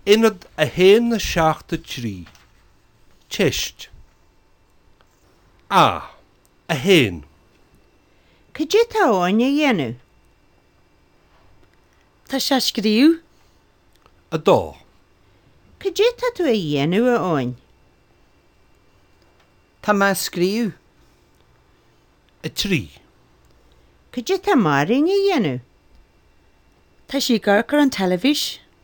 Inad a héin na 73. Tist. A héin. Cydé tá áine dhéanú? Tá sé scríú. A dó. Cydé tá tú a dhéanú a áin? Tá má scríú. A trí. Cydé tá maring a dhéanú? Tá sí garcar an telefís.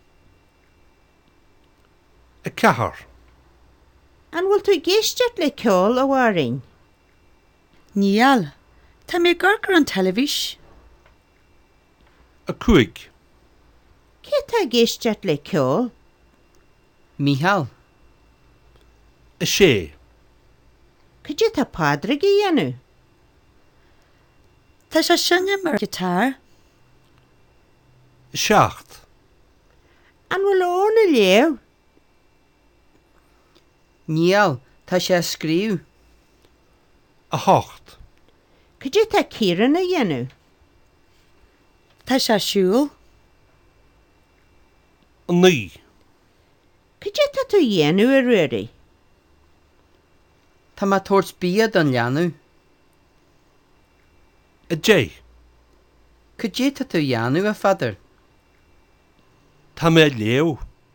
A cahar. An bhfuil tú géisteart le ceol a bhharing? Níl. Tá mé garcar an telefís. A cuig. Cé tá géisteart le ceol? Mícheál. A sé. Cydé tá pádraig a dhéanú? Tá sé sinne mar gitár. A seacht. An bhfuil ón a léamh? Níl. Tá sé scríú. A hocht. Cydé tá círan a dhéanú? Tá sé siúil. A ní. Cydé tá tú dhéanú a ruirí? Tá má tóirt bíad an leanú. A dé. Cydé tá tú dheanú a fadar. Tá mé léu.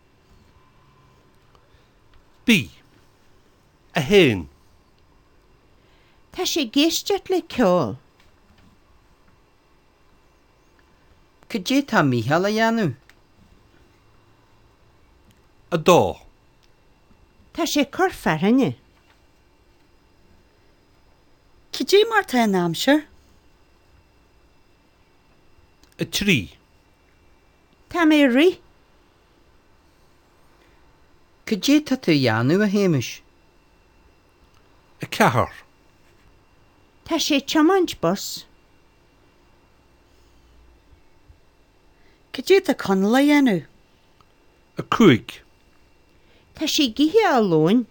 Bí. A héin. Tá sé géisteart le ceol. Cydé tá mícheál a dheanú. A dó. Tá sé cur farhanne. Cydé mar tá an amsir. A trí. Tá mé ri. Cydé tá tú dheanú a héimis. A cahar. Tá sé chomant bus. Cydé tá conal a dhéanú. A cuig. Tá sé githe a lóin.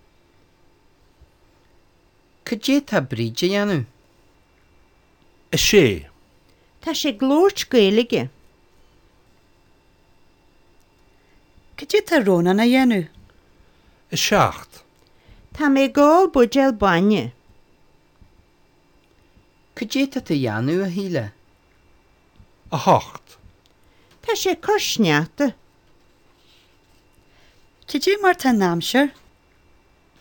Cydé tá bríd a dheanú. A sé. Tá sé glóirt gaeilge. Cydé tá rónan a dhéanú. A seacht. Tá mé gáil budéil banne. Cydé tá tú dheanú a híle. A hocht. Tá sé cur sneachta. Cydé mar tá an amsir.